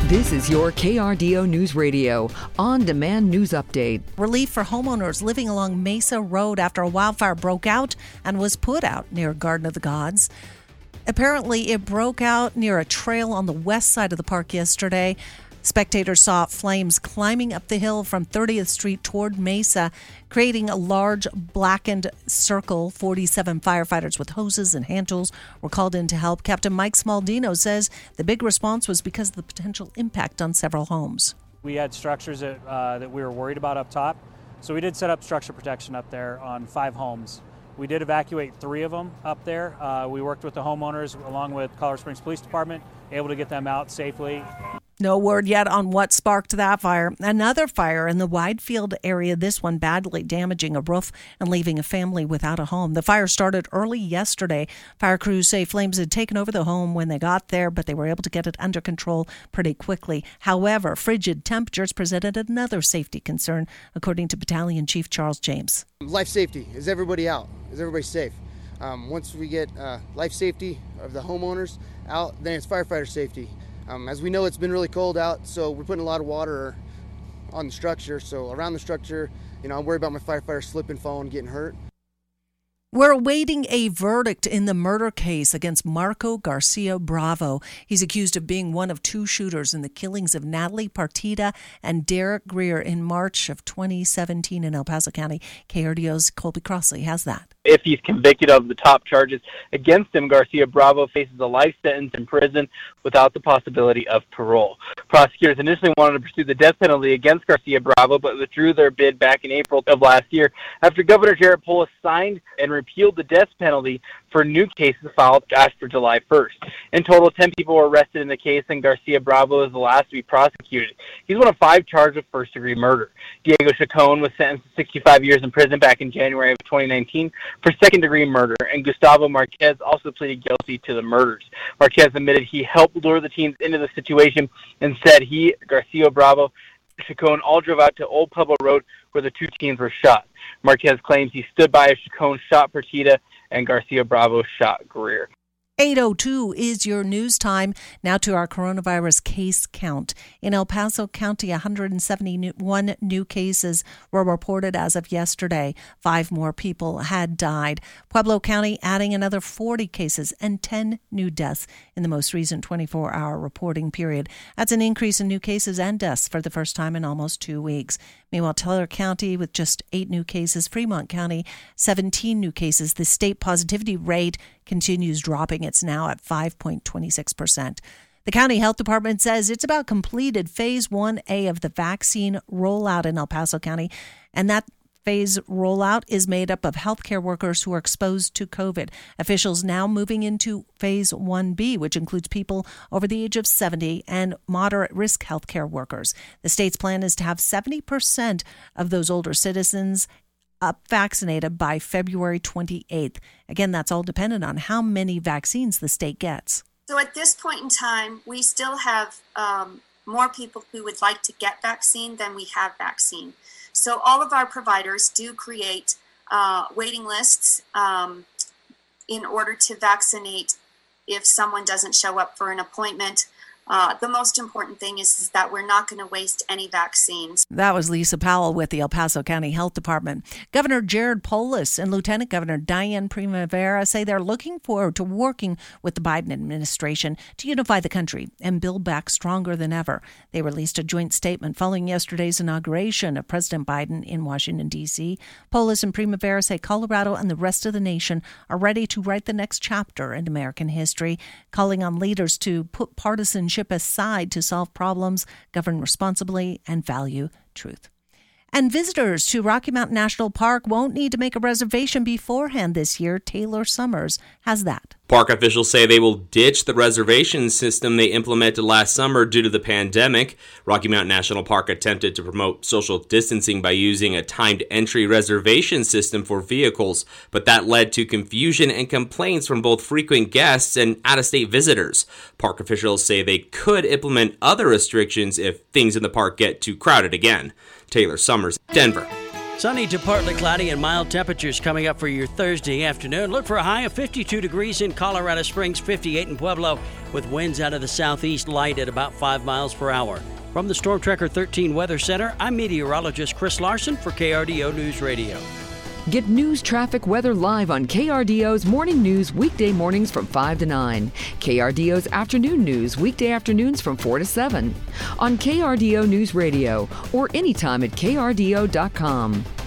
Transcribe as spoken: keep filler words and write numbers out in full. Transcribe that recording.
This is your K R D O News Radio on-demand news update. Relief for homeowners living along Mesa Road after a wildfire broke out and was put out near Garden of the Gods. Apparently, it broke out near a trail on the west side of the park yesterday. Spectators saw flames climbing up the hill from thirtieth Street toward Mesa, creating a large blackened circle. forty-seven firefighters with hoses and hand tools were called in to help. Captain Mike Smaldino says the big response was because of the potential impact on several homes. We had structures that, uh, that we were worried about up top, so we did set up structure protection up there on five homes. We did evacuate three of them up there. Uh, we worked with the homeowners along with Colorado Springs Police Department, able to get them out safely. No word yet on what sparked that fire. Another fire in the Widefield area, this one badly damaging a roof and leaving a family without a home. The fire started early yesterday. Fire crews say flames had taken over the home when they got there, but they were able to get it under control pretty quickly. However, frigid temperatures presented another safety concern, according to Battalion Chief Charles James. Life safety. Is everybody out? Is everybody safe? Um, once we get uh, life safety of the homeowners out, then it's firefighter safety. Um, as we know, it's been really cold out, so we're putting a lot of water on the structure. So around the structure, you know, I'm worried about my firefighters slipping, falling, getting hurt. We're awaiting a verdict in the murder case against Marco Garcia Bravo. He's accused of being one of two shooters in the killings of Natalie Partida and Derek Greer in March of twenty seventeen in El Paso County. K R D O's Colby Crossley has that. If he's convicted of the top charges against him, Garcia Bravo faces a life sentence in prison without the possibility of parole. Prosecutors initially wanted to pursue the death penalty against Garcia Bravo, but withdrew their bid back in April of last year after Governor Jared Polis signed and repealed the death penalty for new cases filed after July first. In total, ten people were arrested in the case, and Garcia Bravo is the last to be prosecuted. He's one of five charged with first-degree murder. Diego Chacon was sentenced to sixty-five years in prison back in January of twenty nineteen for second-degree murder, and Gustavo Marquez also pleaded guilty to the murders. Marquez admitted he helped lure the teens into the situation and said he, Garcia Bravo, Chacon all drove out to Old Pueblo Road where the two teens were shot. Marquez claims he stood by as Chacon shot Partida and Garcia Bravo shot Greer. eight oh two is your news time. Now to our coronavirus case count. In El Paso County, one hundred seventy-one new cases were reported as of yesterday. Five more people had died. Pueblo County adding another forty cases and ten new deaths in the most recent twenty-four hour reporting period. That's an increase in new cases and deaths for the first time in almost two weeks. Meanwhile, Teller County with just eight new cases. Fremont County, seventeen new cases. The state positivity rate continues dropping. It's now at five point two six percent. The county health department says it's about completed phase one A of the vaccine rollout in El Paso County, and that phase rollout is made up of healthcare workers who are exposed to COVID. Officials now moving into phase one B, which includes people over the age of seventy and moderate risk healthcare workers. The state's plan is to have seventy percent of those older citizens up vaccinated by February twenty-eighth. Again, that's all dependent on how many vaccines the state gets. So at this point in time, we still have um, more people who would like to get vaccine than we have vaccine. So all of our providers do create uh, waiting lists um, in order to vaccinate if someone doesn't show up for an appointment. Uh, the most important thing is, is that we're not going to waste any vaccines. That was Lisa Powell with the El Paso County Health Department. Governor Jared Polis and Lieutenant Governor Diane Primavera say they're looking forward to working with the Biden administration to unify the country and build back stronger than ever. They released a joint statement following yesterday's inauguration of President Biden in Washington, D C. Polis and Primavera say Colorado and the rest of the nation are ready to write the next chapter in American history, calling on leaders to put partisanship aside to solve problems, govern responsibly, and value truth. And visitors to Rocky Mountain National Park won't need to make a reservation beforehand this year. Taylor Summers has that. Park officials say they will ditch the reservation system they implemented last summer due to the pandemic. Rocky Mountain National Park attempted to promote social distancing by using a timed entry reservation system for vehicles, but that led to confusion and complaints from both frequent guests and out-of-state visitors. Park officials say they could implement other restrictions if things in the park get too crowded again. Taylor Summers, Denver. Sunny to partly cloudy and mild temperatures coming up for your Thursday afternoon. Look for a high of fifty-two degrees in Colorado Springs, fifty-eight in Pueblo, with winds out of the southeast light at about five miles per hour. From the Storm Tracker thirteen Weather Center, I'm meteorologist Chris Larson for K R D O News Radio. Get news, traffic, weather live on K R D O's Morning News weekday mornings from five to nine. K R D O's Afternoon News weekday afternoons from four to seven. On K R D O News Radio or anytime at K R D O dot com.